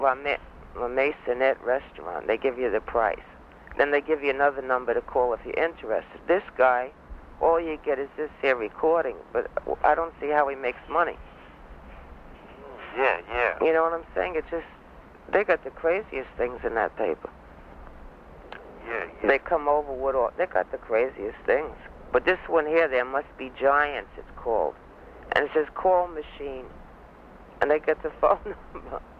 La Maisonette restaurant. They give you the price. Then they give you another number to call if you're interested. This guy, all you get is this here recording, but I don't see how he makes money. Yeah. You know what I'm saying? It's just, they got the craziest things in that paper. Yeah. They come over with all, they got the craziest things. But this one here, There Must Be Giants, it's called. And it says call machine. And they get the phone number.